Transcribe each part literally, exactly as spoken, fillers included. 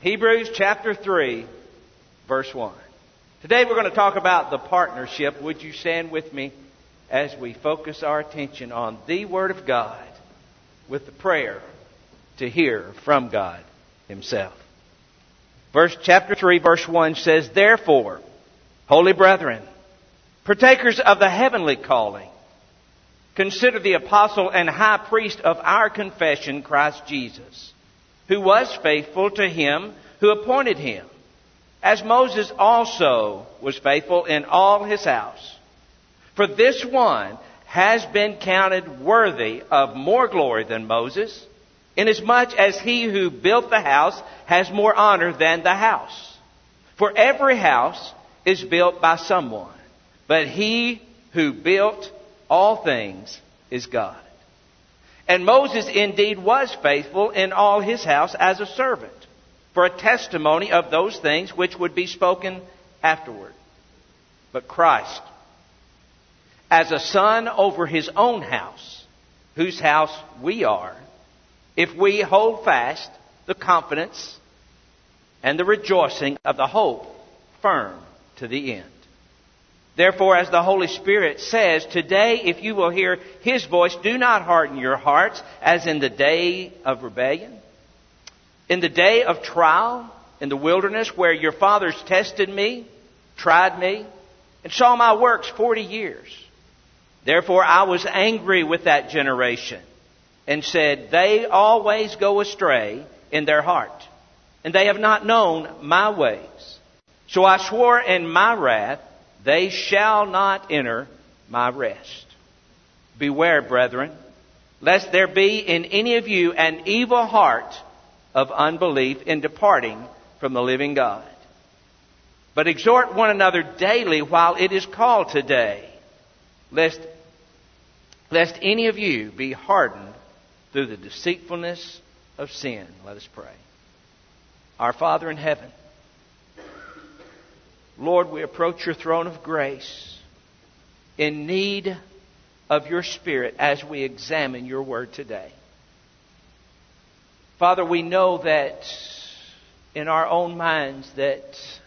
Hebrews chapter three, verse one. Today we're going to talk about the partnership. Would you stand with me as we focus our attention on the Word of God with the prayer to hear from God Himself. Verse chapter three, verse one says, "Therefore, holy brethren, partakers of the heavenly calling, consider the apostle and high priest of our confession, Christ Jesus, who was faithful to Him who appointed Him, as Moses also was faithful in all his house. For this one has been counted worthy of more glory than Moses, inasmuch as he who built the house has more honor than the house. For every house is built by someone, but He who built all things is God. And Moses indeed was faithful in all his house as a servant, for a testimony of those things which would be spoken afterward. But Christ, as a son over His own house, whose house we are, if we hold fast the confidence and the rejoicing of the hope firm to the end. Therefore, as the Holy Spirit says, today, if you will hear His voice, do not harden your hearts as in the day of rebellion, in the day of trial in the wilderness, where your fathers tested me, tried me, and saw my works forty years. Therefore, I was angry with that generation and said, they always go astray in their heart, and they have not known my ways. So I swore in my wrath, they shall not enter my rest. Beware, brethren, lest there be in any of you an evil heart of unbelief in departing from the living God. But exhort one another daily while it is called today, lest, lest any of you be hardened through the deceitfulness of sin." Let us pray. Our Father in heaven, Lord, we approach Your throne of grace in need of Your Spirit as we examine Your Word today. Father, we know that in our own minds that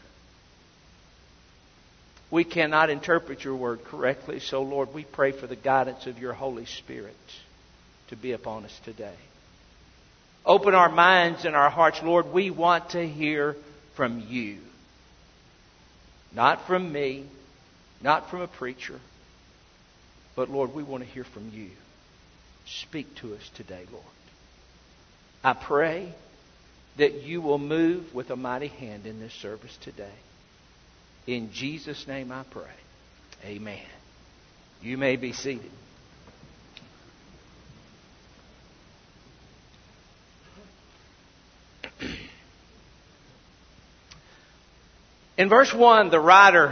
we cannot interpret Your Word correctly. So, Lord, we pray for the guidance of Your Holy Spirit to be upon us today. Open our minds and our hearts, Lord. We want to hear from You. Not from me, not from a preacher, but Lord, we want to hear from You. Speak to us today, Lord. I pray that You will move with a mighty hand in this service today. In Jesus' name I pray. Amen. You may be seated. In verse one, the writer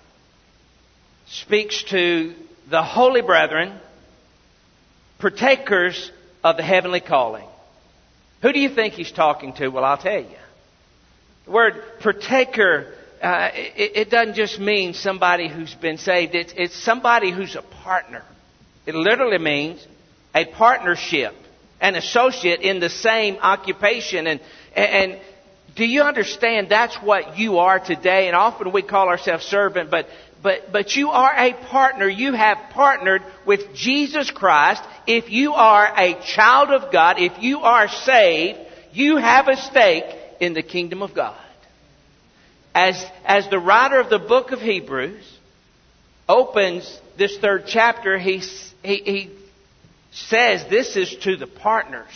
speaks to the holy brethren, partakers of the heavenly calling. Who do you think he's talking to? Well, I'll tell you. The word partaker, uh, it, it doesn't just mean somebody who's been saved. It's, it's somebody who's a partner. It literally means a partnership, an associate in the same occupation. And, and do you understand that's what you are today? And often we call ourselves servant, but but but you are a partner. You have partnered with Jesus Christ. If you are a child of God, if you are saved, you have a stake in the kingdom of God. As as the writer of the book of Hebrews opens this third chapter, he he, he says this is to the partners,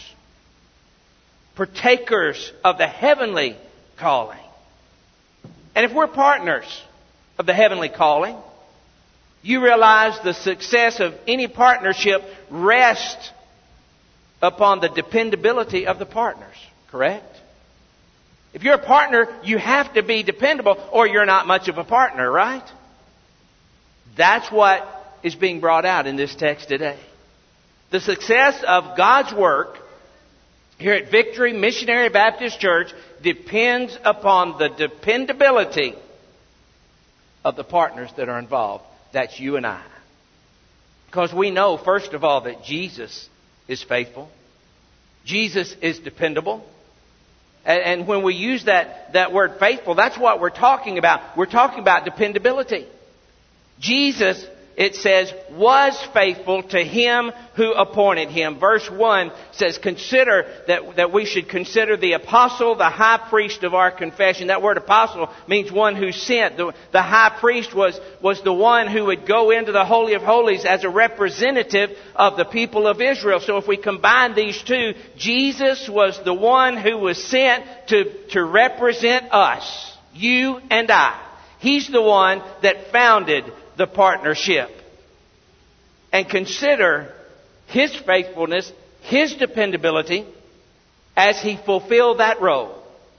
partakers of the heavenly calling. And if we're partners of the heavenly calling, you realize the success of any partnership rests upon the dependability of the partners, correct? If you're a partner, you have to be dependable or you're not much of a partner, right? That's what is being brought out in this text today. The success of God's work here at Victory Missionary Baptist Church depends upon the dependability of the partners that are involved. That's you and I. Because we know, first of all, that Jesus is faithful. Jesus is dependable. And, and when we use that, that word faithful, that's what we're talking about. We're talking about dependability. Jesus, it says, was faithful to him who appointed him. Verse one says, consider that, that we should consider the apostle, the high priest of our confession. That word apostle means one who sent. The, the high priest was, was the one who would go into the Holy of Holies as a representative of the people of Israel. So if we combine these two, Jesus was the one who was sent to, to represent us, you and I. He's the one that founded the partnership. And consider his faithfulness, his dependability as he fulfilled that role.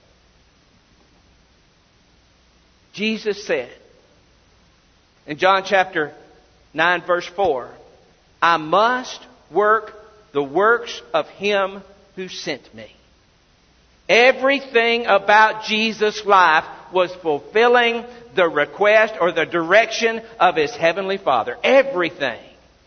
Jesus said in John chapter nine verse four, I must work the works of him who sent me. Everything about Jesus' life was fulfilling the request or the direction of his heavenly Father. Everything.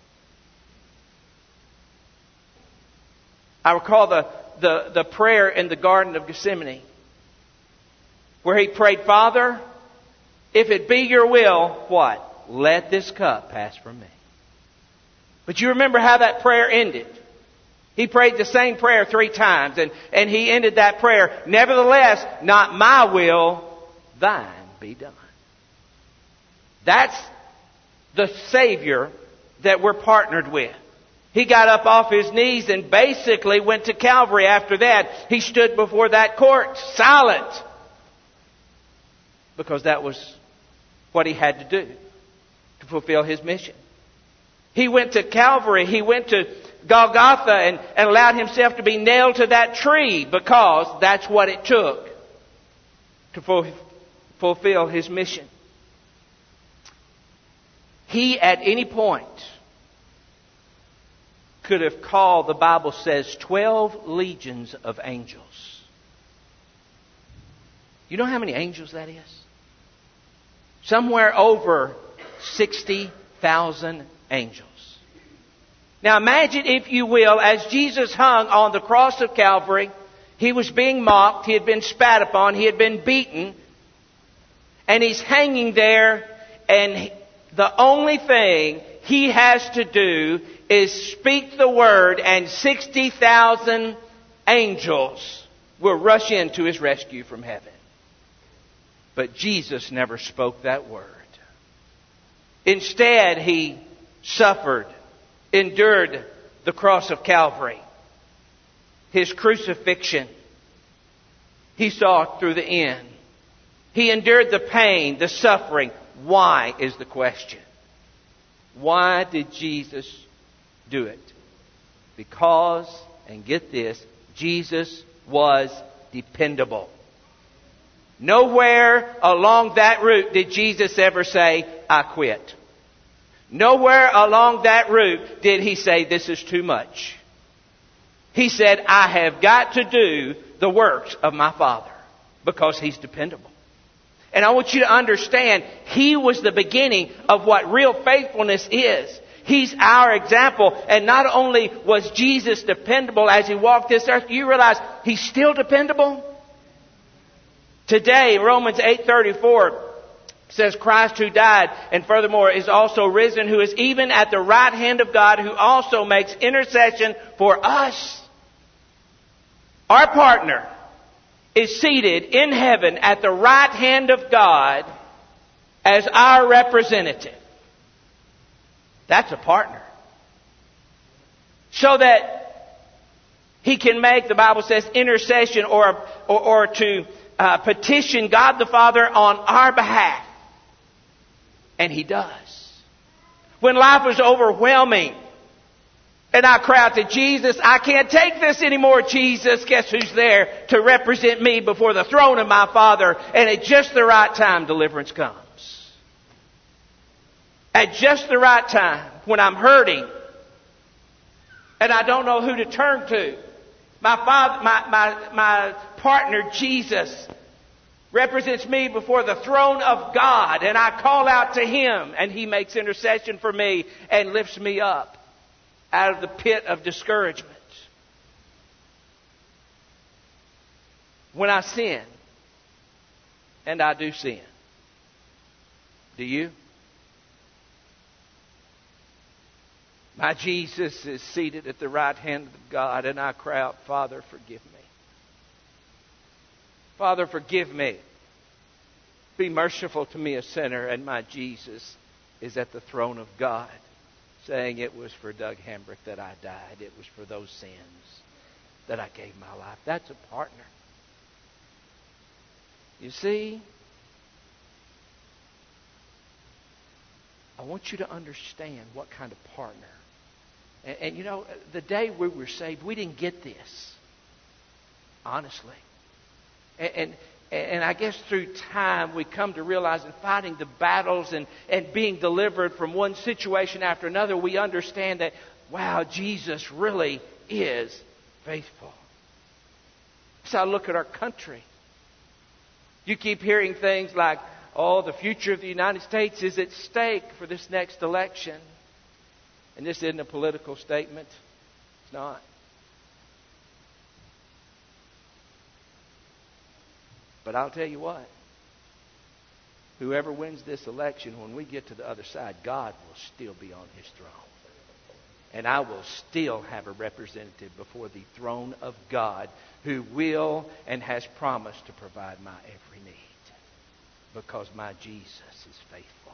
I recall the, the, the prayer in the Garden of Gethsemane where he prayed, Father, if it be your will, what? Let this cup pass from me. But you remember how that prayer ended. He prayed the same prayer three times, and, and he ended that prayer, nevertheless, not my will, thine be done. That's the Savior that we're partnered with. He got up off his knees and basically went to Calvary after that. He stood before that court, silent, because that was what he had to do to fulfill his mission. He went to Calvary. He went to Golgotha and, and allowed himself to be nailed to that tree because that's what it took to fu- fulfill his mission. He, at any point, could have called, the Bible says, twelve legions of angels. You know how many angels that is? Somewhere over sixty thousand angels. Now imagine, if you will, as Jesus hung on the cross of Calvary, he was being mocked, he had been spat upon, he had been beaten, and he's hanging there, and the only thing he has to do is speak the word, and sixty thousand angels will rush in to his rescue from heaven. But Jesus never spoke that word. Instead, he suffered, endured the cross of Calvary, his crucifixion. He saw it through the end. He endured the pain, the suffering. Why is the question? Why did Jesus do it? Because, and get this, Jesus was dependable. Nowhere along that route did Jesus ever say, I quit. Nowhere along that route did he say, this is too much. He said, I have got to do the works of my Father, because he's dependable. And I want you to understand, he was the beginning of what real faithfulness is. He's our example. And not only was Jesus dependable as he walked this earth, do you realize he's still dependable? Today, Romans eight thirty-four says, Christ who died and furthermore is also risen, who is even at the right hand of God, who also makes intercession for us. Our partner is seated in heaven at the right hand of God as our representative. That's a partner. So that he can make, the Bible says, intercession or, or, or to uh, petition God the Father on our behalf. And he does. When life was overwhelming and I cry out to Jesus, I can't take this anymore, Jesus. Guess who's there to represent me before the throne of my Father? And at just the right time, deliverance comes. At just the right time, when I'm hurting and I don't know who to turn to, my father, my, my, my partner, Jesus, represents me before the throne of God, and I call out to him, and he makes intercession for me and lifts me up out of the pit of discouragement. when I sin, and I do sin. Do you? My Jesus is seated at the right hand of God, and I cry out, Father, forgive me. Father, forgive me. Be merciful to me, a sinner. And my Jesus is at the throne of God, saying it was for Doug Hambrick that I died. It was for those sins that I gave my life. That's a partner. You see, I want you to understand what kind of partner. And, and you know, the day we were saved, we didn't get this. Honestly. And, and, and I guess through time we come to realize in fighting the battles and, and being delivered from one situation after another, we understand that, wow, Jesus really is faithful. So I look at our country. You keep hearing things like, oh, the future of the United States is at stake for this next election. And this isn't a political statement. It's not. But I'll tell you what. Whoever wins this election, when we get to the other side, God will still be on His throne. And I will still have a representative before the throne of God who will and has promised to provide my every need. Because my Jesus is faithful.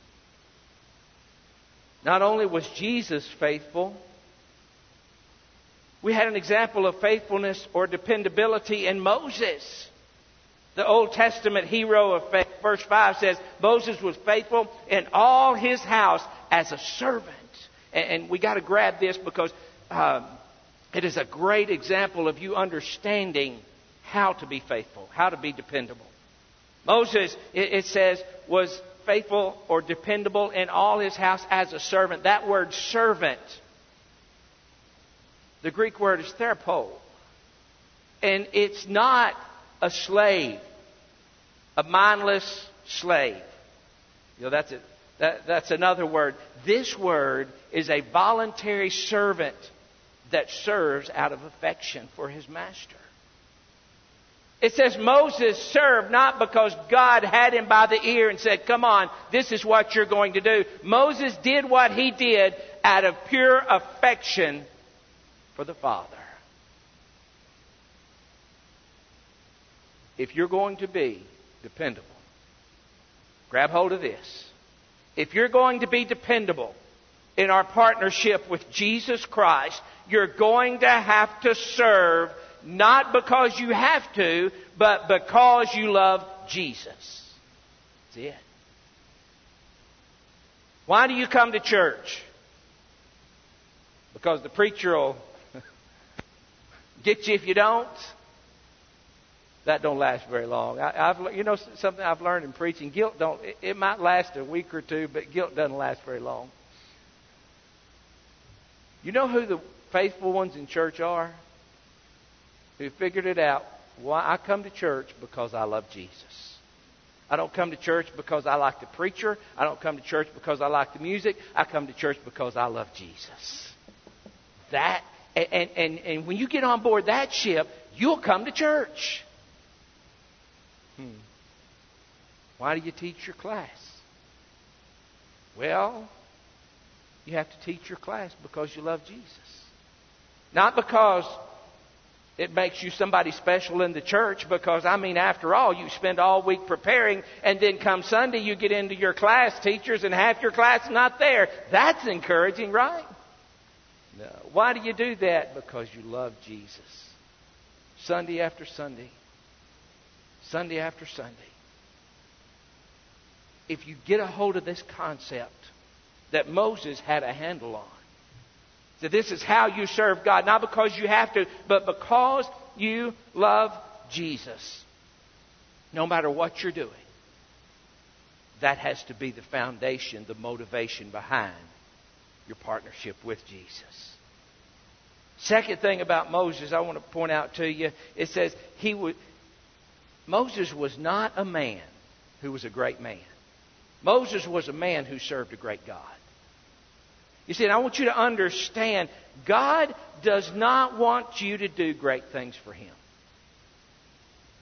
Not only was Jesus faithful, we had an example of faithfulness or dependability in Moses. The Old Testament hero of faith, verse five says, Moses was faithful in all his house as a servant. And we got to grab this because um, it is a great example of you understanding how to be faithful, how to be dependable. Moses, it says, was faithful or dependable in all his house as a servant. That word servant, the Greek word is therapo. And it's not a slave, a mindless slave. You know, that's it. That, that's another word. This word is a voluntary servant that serves out of affection for his master. It says Moses served not because God had him by the ear and said, come on, this is what you're going to do. Moses did what he did out of pure affection for the Father. If you're going to be dependable, grab hold of this. If you're going to be dependable in our partnership with Jesus Christ, you're going to have to serve not because you have to, but because you love Jesus. That's it. Why do you come to church? Because the preacher will get you if you don't. That don't last very long. I, I've, you know, something I've learned in preaching. Guilt don't. It, it might last a week or two, but guilt doesn't last very long. You know who the faithful ones in church are? Who figured it out. Why I come to church because I love Jesus. I don't come to church because I like the preacher. I don't come to church because I like the music. I come to church because I love Jesus. That and and and when you get on board that ship, you'll come to church. Hmm. Why do you teach your class? Well, you have to teach your class because you love Jesus. Not because it makes you somebody special in the church, because, I mean, after all, you spend all week preparing, and then come Sunday you get into your class, teachers, and half your class is not there. That's encouraging, right? No. Why do you do that? Because you love Jesus. Sunday after Sunday. Sunday after Sunday. If you get a hold of this concept that Moses had a handle on, that this is how you serve God, not because you have to, but because you love Jesus. No matter what you're doing, that has to be the foundation, the motivation behind your partnership with Jesus. Second thing about Moses I want to point out to you, it says he would, Moses was not a man who was a great man. Moses was a man who served a great God. You see, and I want you to understand, God does not want you to do great things for Him.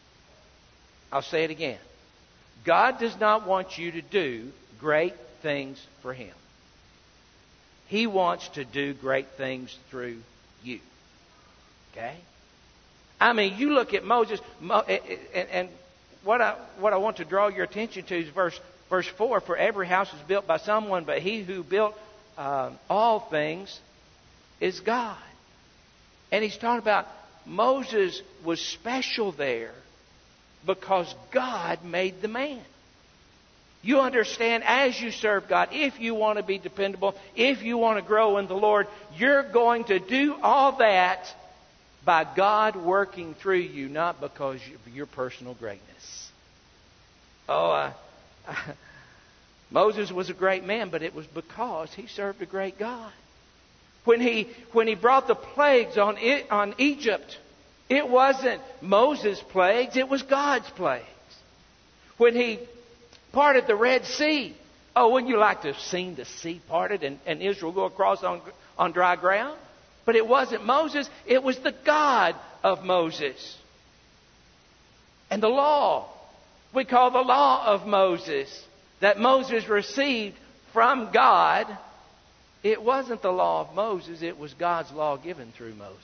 I'll say it again. God does not want you to do great things for Him. He wants to do great things through you. Okay? I mean, you look at Moses, and what I what I want to draw your attention to is verse verse four. For every house is built by someone, but He who built uh, all things is God. And He's talking about Moses was special there because God made the man. You understand, as you serve God, if you want to be dependable, if you want to grow in the Lord, you're going to do all that by God working through you, not because of your personal greatness. Oh, uh, Moses was a great man, but it was because he served a great God. When he when he brought the plagues on it, on Egypt, it wasn't Moses' plagues, it was God's plagues. When he parted the Red Sea, oh, wouldn't you like to have seen the sea parted and, and Israel go across on, on dry ground? But it wasn't Moses, it was the God of Moses. And the law, we call the law of Moses, that Moses received from God. It wasn't the law of Moses, it was God's law given through Moses.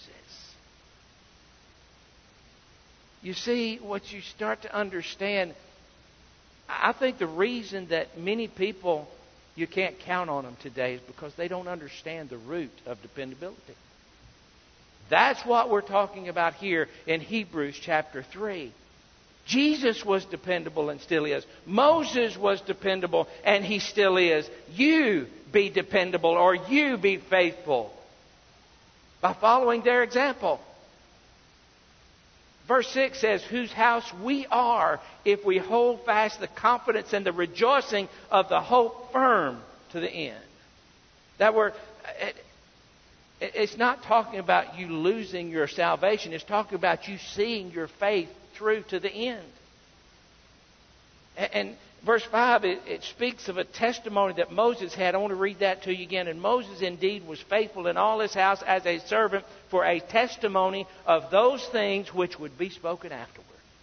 You see, what you start to understand, I think the reason that many people, you can't count on them today is because they don't understand the root of dependability. That's what we're talking about here in Hebrews chapter three. Jesus was dependable and still is. Moses was dependable and he still is. You be dependable or you be faithful by following their example. Verse six says, whose house we are if we hold fast the confidence and the rejoicing of the hope firm to the end. That word, it, it's not talking about you losing your salvation. It's talking about you seeing your faith through to the end. And, and verse five, it, it speaks of a testimony that Moses had. I want to read that to you again. And Moses indeed was faithful in all his house as a servant for a testimony of those things which would be spoken afterward.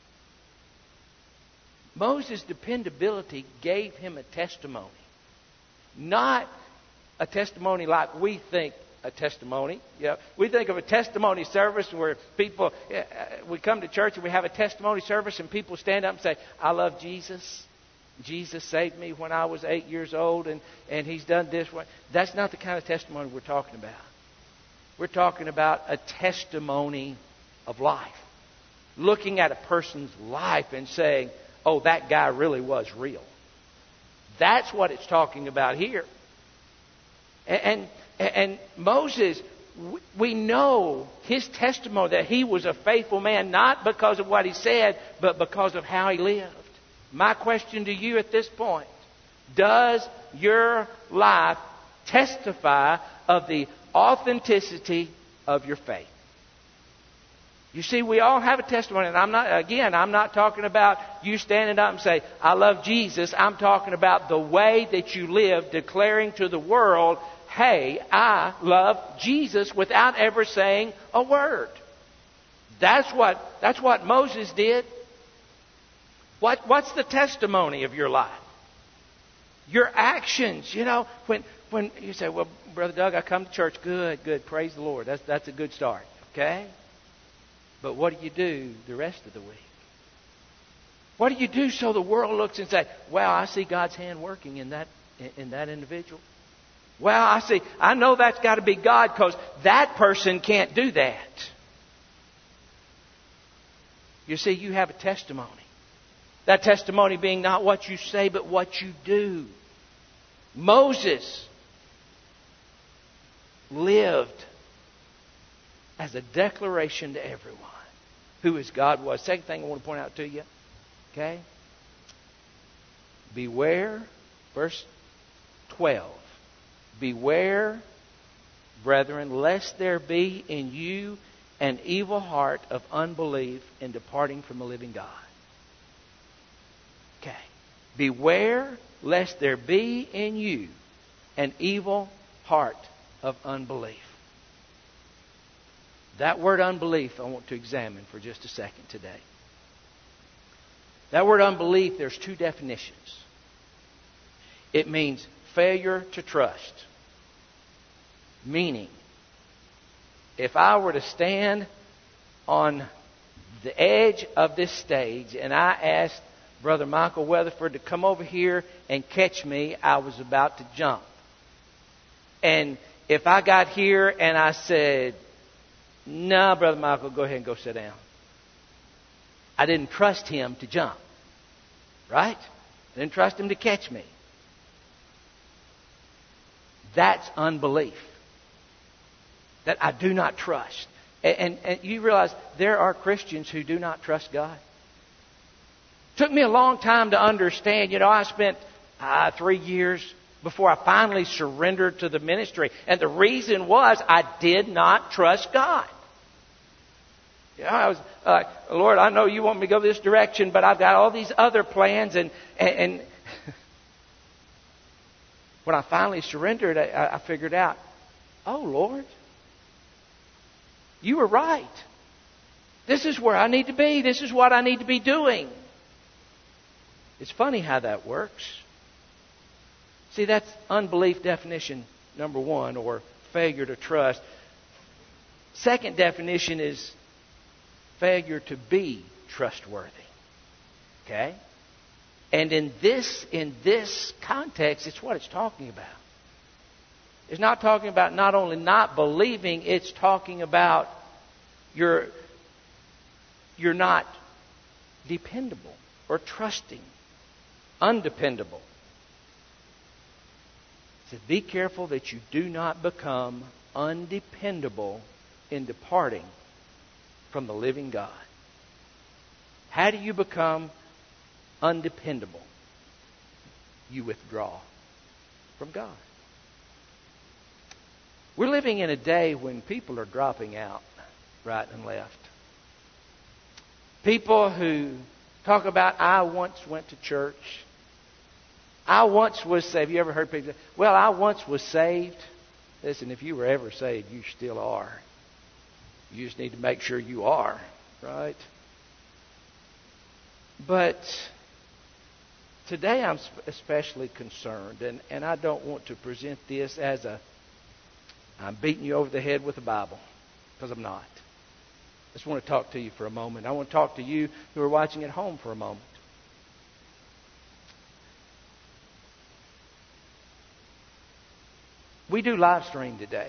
Moses' dependability gave him a testimony. Not a testimony like we think a testimony. Yeah, we think of a testimony service where people, uh, we come to church and we have a testimony service and people stand up and say, I love Jesus. Jesus saved me when I was eight years old and, and He's done this. That's not the kind of testimony we're talking about. We're talking about a testimony of life. Looking at a person's life and saying, oh, that guy really was real. That's what it's talking about here. And, and And Moses, we know his testimony that he was a faithful man, not because of what he said, but because of how he lived. My question to you at this point, does your life testify of the authenticity of your faith? You see, we all have a testimony, and I'm not, again, I'm not talking about you standing up and say, I love Jesus. I'm talking about the way that you live, declaring to the world, hey, I love Jesus without ever saying a word. That's what, that's what Moses did. What, what's the testimony of your life? Your actions. You know, when, when you say, well, Brother Doug, I come to church. Good, good. Praise the Lord. That's, that's a good start. Okay? But what do you do the rest of the week? What do you do so the world looks and says, wow, I see God's hand working in that, in that individual? Well, I see, I know that's got to be God because that person can't do that. You see, you have a testimony. That testimony being not what you say, but what you do. Moses lived as a declaration to everyone who his God was. Second thing I want to point out to you, okay? Beware, verse twelve. Beware, brethren, lest there be in you an evil heart of unbelief in departing from the living God. Okay. Beware, lest there be in you an evil heart of unbelief. That word unbelief I want to examine for just a second today. That word unbelief, there's two definitions. It means failure to trust. Meaning, if I were to stand on the edge of this stage and I asked Brother Michael Weatherford to come over here and catch me, I was about to jump. And if I got here and I said, "No, Brother Michael, go ahead and go sit down," I didn't trust him to jump. Right? I didn't trust him to catch me. That's unbelief. That I do not trust. And, and, and you realize there are Christians who do not trust God. Took me a long time to understand. You know, I spent uh, three years before I finally surrendered to the ministry. And the reason was I did not trust God. You know, I was like, "Lord, I know you want me to go this direction, but I've got all these other plans." And, and, and when I finally surrendered, I, I figured out, "Oh, Lord, you were right. This is where I need to be. This is what I need to be doing." It's funny how that works. See, that's unbelief definition number one, or failure to trust. Second definition is failure to be trustworthy. Okay? And in this in this context, it's what it's talking about. It's not talking about not only not believing, it's talking about you're, you're not dependable or trusting, undependable. It says, be careful that you do not become undependable in departing from the living God. How do you become undependable? You withdraw from God. We're living in a day when people are dropping out right and left. People who talk about, "I once went to church. I once was saved." Have you ever heard people say, "Well, I once was saved"? Listen, if you were ever saved, you still are. You just need to make sure you are, right? But today I'm especially concerned, and, and I don't want to present this as a I'm beating you over the head with the Bible, because I'm not. I just want to talk to you for a moment. I want to talk to you who are watching at home for a moment. We do live stream today.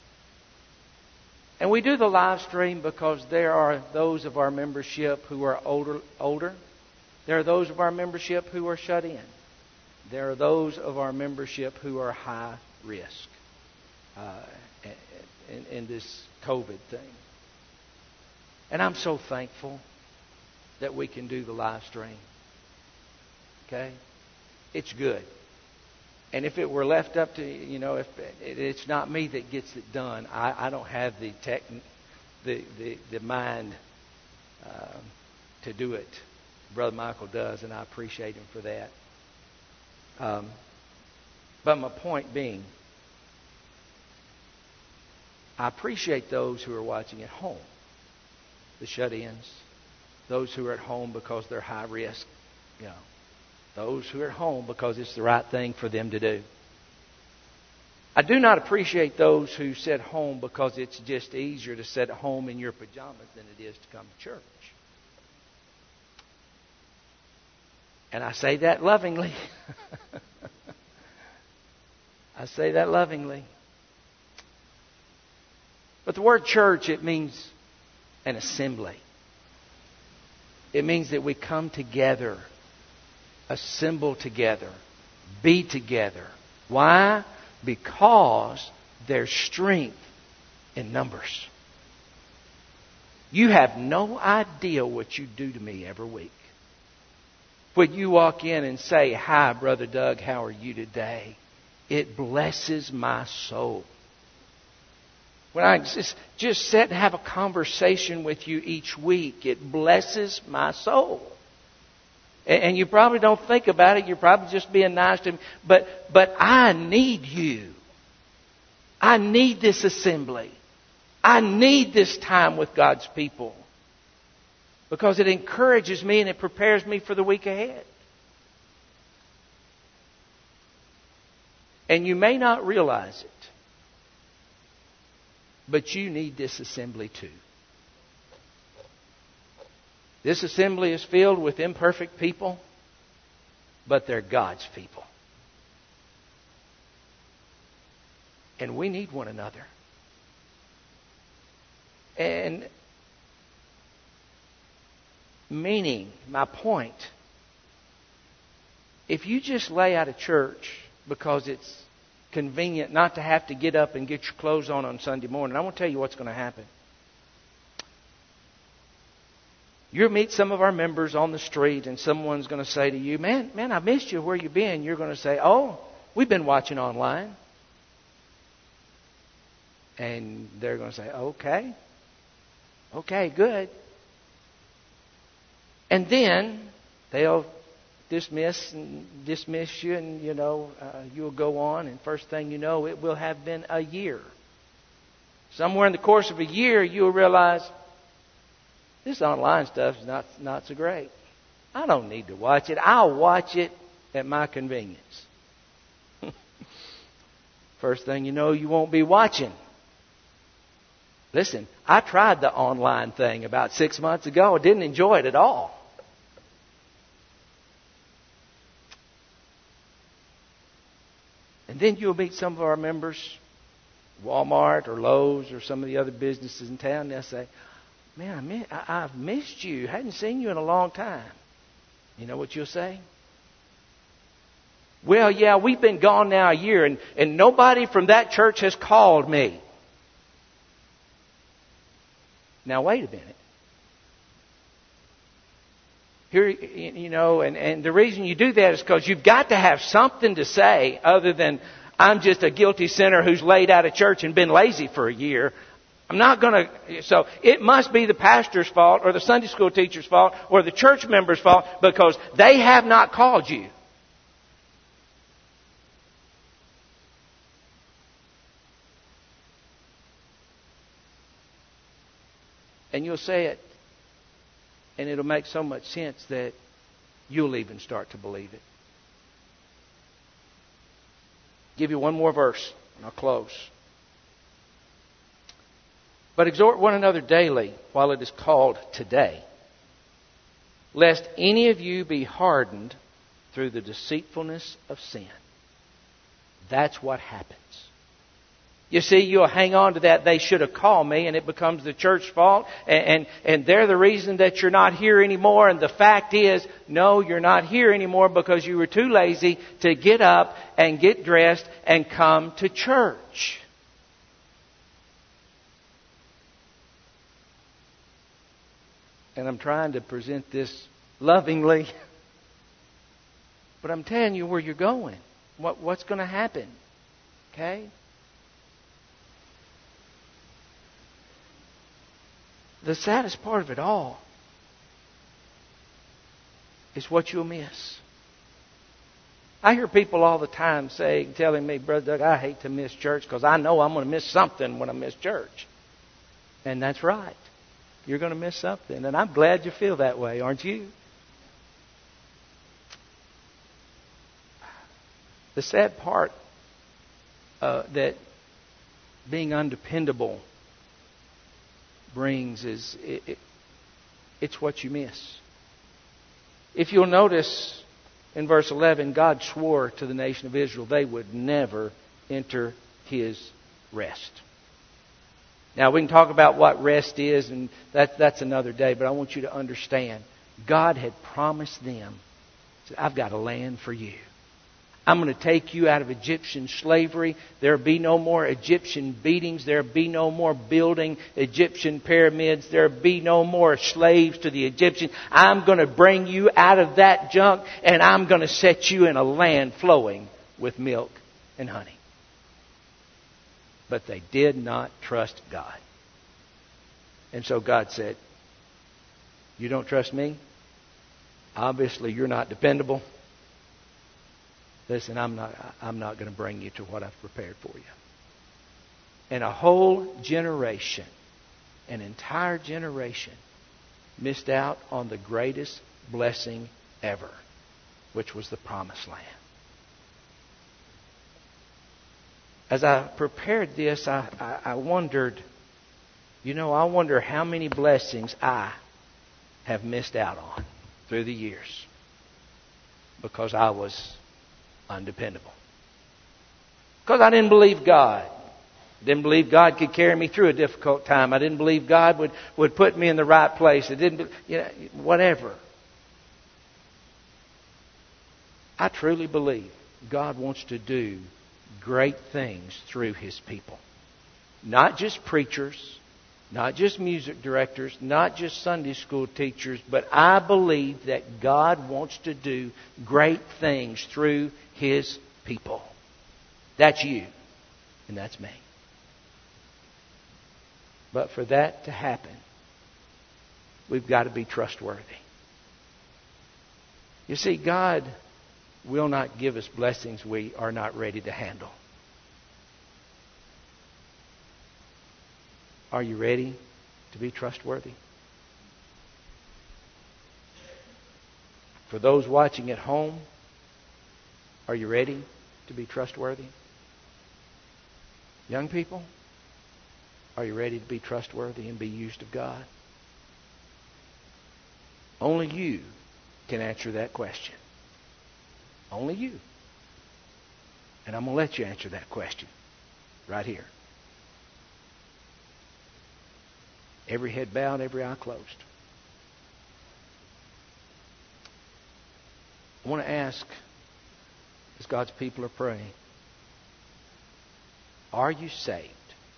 And we do the live stream because there are those of our membership who are older. older. There are those of our membership who are shut in. There are those of our membership who are high risk. Uh, in, in this COVID thing. And I'm so thankful that we can do the live stream. Okay? It's good. And if it were left up to, you know, if it's not me that gets it done, I, I don't have the tech, the, the, the mind uh, to do it. Brother Michael does, and I appreciate him for that. Um, but my point being, I appreciate those who are watching at home, the shut-ins, those who are at home because they're high risk, you know, those who are at home because it's the right thing for them to do. I do not appreciate those who sit home because it's just easier to sit at home in your pajamas than it is to come to church. And I say that lovingly. I say that lovingly. But the word church, it means an assembly. It means that we come together, assemble together, be together. Why? Because there's strength in numbers. You have no idea what you do to me every week. When you walk in and say, "Hi, Brother Doug, how are you today?" It blesses my soul. When I just, just sit and have a conversation with you each week, it blesses my soul. And, and you probably don't think about it. You're probably just being nice to me. But, but I need you. I need this assembly. I need this time with God's people. because it encourages me and it prepares me for the week ahead. And you may not realize it, but you need this assembly too. This assembly is filled with imperfect people, but they're God's people. And we need one another. And meaning, my point, if you just lay out of church because it's convenient not to have to get up and get your clothes on on Sunday morning, I want to tell you what's going to happen. You'll meet some of our members on the street and someone's going to say to you, man, man, I missed you. Where you been? You're going to say, oh, we've been watching online. And they're going to say, okay. Okay, good. And then they'll dismiss and dismiss you, and, you know, uh, you'll go on, and first thing you know, it will have been a year. Somewhere in the course of a year, you'll realize, this online stuff is not, not so great. I don't need to watch it. I'll watch it at my convenience. First thing you know, you won't be watching. Listen, I tried the online thing about six months ago. I didn't enjoy it at all. And then you'll meet some of our members, Walmart or Lowe's or some of the other businesses in town. And they'll say, man, I miss, I, I've missed you. I hadn't seen you in a long time. You know what you'll say? Well, yeah, we've been gone now a year, and, and nobody from that church has called me. Now, wait a minute. Here, you know, and, and the reason you do that is because you've got to have something to say other than, I'm just a guilty sinner who's laid out of church and been lazy for a year. I'm not going to, so it must be the pastor's fault or the Sunday school teacher's fault or the church member's fault because they have not called you. And you'll say it, and it'll make so much sense that you'll even start to believe it. Give you one more verse, and I'll close. But exhort one another daily while it is called today, lest any of you be hardened through the deceitfulness of sin. That's what happens. You see, you'll hang on to that, they should have called me, and it becomes the church's fault, and, and, and they're the reason that you're not here anymore. And the fact is, no, you're not here anymore because you were too lazy to get up and get dressed and come to church. And I'm trying to present this lovingly, but I'm telling you where you're going, what, what's going to happen, okay? The saddest part of it all is what you'll miss. I hear people all the time saying, telling me, Brother Doug, I hate to miss church because I know I'm going to miss something when I miss church. And that's right. You're going to miss something. And I'm glad you feel that way, aren't you? The sad part uh, that being undependable brings is it, it, it's what you miss. If you'll notice in verse eleven, God swore to the nation of Israel they would never enter His rest. Now we can talk about what rest is, and that, that's another day, but I want you to understand God had promised them, I've got a land for you. I'm going to take you out of Egyptian slavery. There'll be no more Egyptian beatings. There'll be no more building Egyptian pyramids. There'll be no more slaves to the Egyptians. I'm going to bring you out of that junk, and I'm going to set you in a land flowing with milk and honey. But they did not trust God. And so God said, you don't trust me? Obviously, you're not dependable. Listen, I'm not, I'm not going to bring you to what I've prepared for you. And a whole generation, an entire generation, missed out on the greatest blessing ever, which was the promised land. As I prepared this, I, I, I wondered, you know, I wonder how many blessings I have missed out on through the years because I was undependable. Because I didn't believe God. Didn't believe God could carry me through a difficult time. I didn't believe God would, would put me in the right place. I didn't, you know, whatever. I truly believe God wants to do great things through His people. Not just preachers, not just music directors, not just Sunday school teachers, but I believe that God wants to do great things through His people. That's you, and that's me. But for that to happen, we've got to be trustworthy. You see, God will not give us blessings we are not ready to handle. Are you ready to be trustworthy? For those watching at home, are you ready to be trustworthy? Young people, are you ready to be trustworthy and be used of God? Only you can answer that question. Only you. And I'm going to let you answer that question right here. Every head bowed, every eye closed. I want to ask, as God's people are praying, are you saved?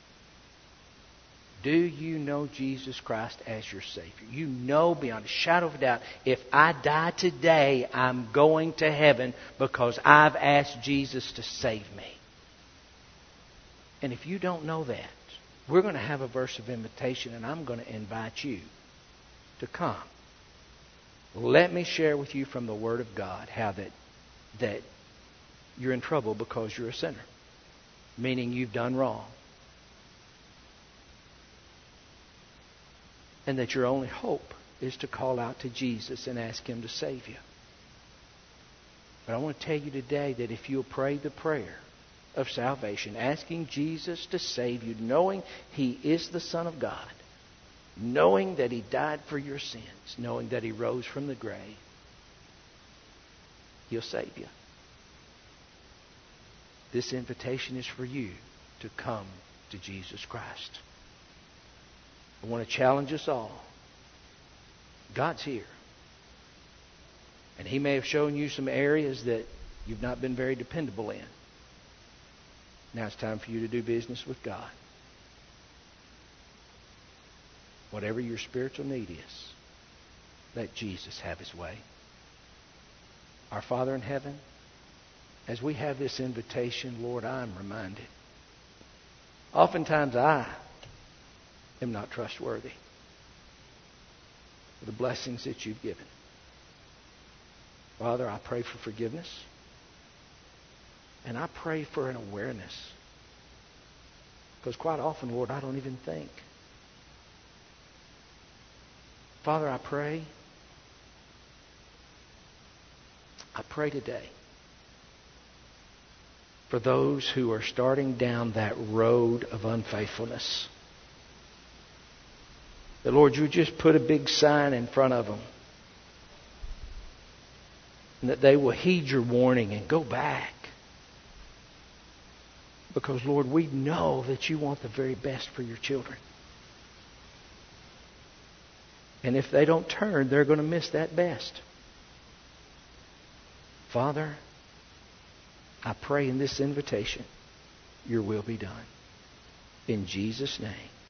Do you know Jesus Christ as your Savior? You know beyond a shadow of a doubt, if I die today, I'm going to heaven because I've asked Jesus to save me. And if you don't know that, we're going to have a verse of invitation, and I'm going to invite you to come. Let me share with you from the Word of God how that, that you're in trouble because you're a sinner, meaning you've done wrong. And that your only hope is to call out to Jesus and ask Him to save you. But I want to tell you today that if you'll pray the prayer of salvation, asking Jesus to save you, knowing He is the Son of God, knowing that He died for your sins, knowing that He rose from the grave, He'll save you. This invitation is for you to come to Jesus Christ. I want to challenge us all. God's here. And He may have shown you some areas that you've not been very dependable in. Now it's time for you to do business with God. Whatever your spiritual need is, let Jesus have His way. Our Father in heaven, as we have this invitation, Lord, I'm reminded. Oftentimes I am not trustworthy for the blessings that You've given. Father, I pray for forgiveness. And I pray for an awareness. Because quite often, Lord, I don't even think. Father, I pray. I pray today for those who are starting down that road of unfaithfulness. That, Lord, You just put a big sign in front of them. And that they will heed Your warning and go back. Because, Lord, we know that You want the very best for Your children. And if they don't turn, they're going to miss that best. Father, I pray in this invitation, Your will be done. In Jesus' name.